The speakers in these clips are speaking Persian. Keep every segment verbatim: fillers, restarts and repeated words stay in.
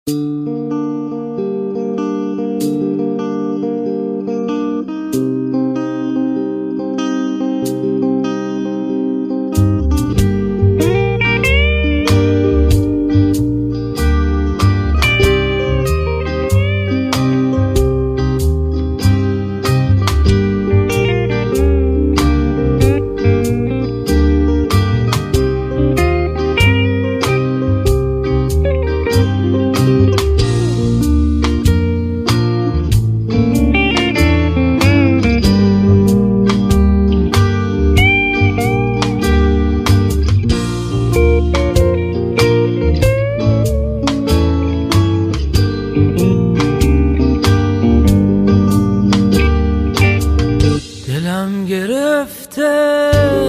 دلم گرفته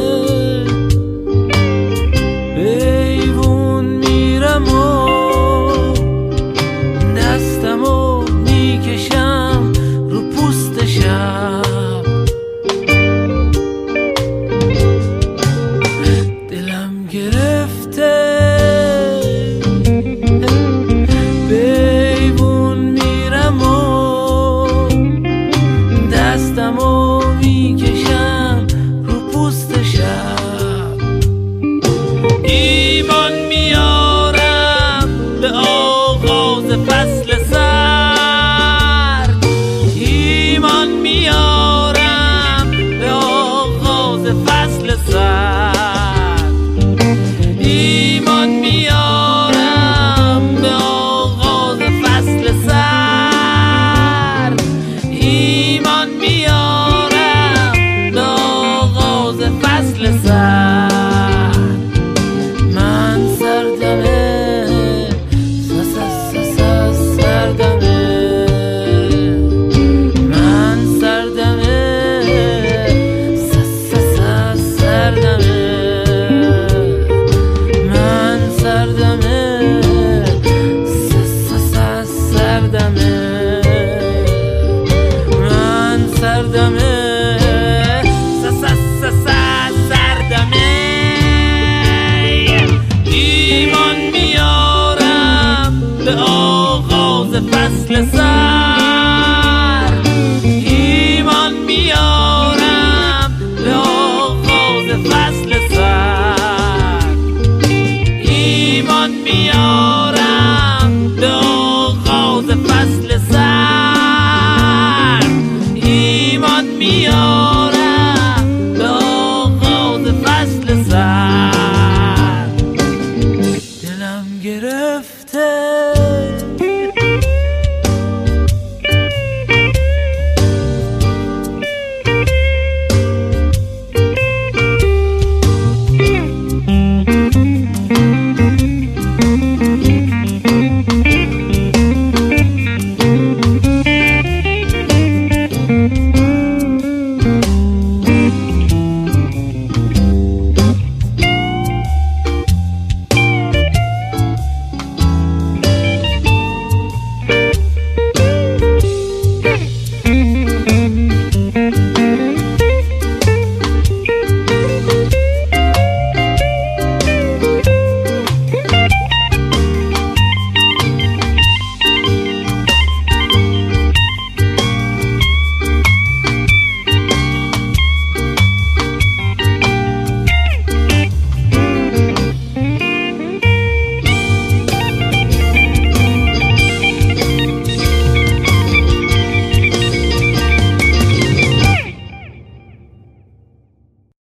بیوون میرم و دستمو میکشم رو پوست شب. دلم گرفته بیوون میرم و دستمو میکشم رو پوست شب. ایمان میارم به آغاز فصل سرد، ایمان میارم به آغاز فصل سرد، ایمان میارم به آغاز فصل سرد، ایمان میارم فصل سرد. من سردمه سردمه من سردمه سردمه من سردمه سردمه من سردمه ایمان میارم به آغاز فصل سرد.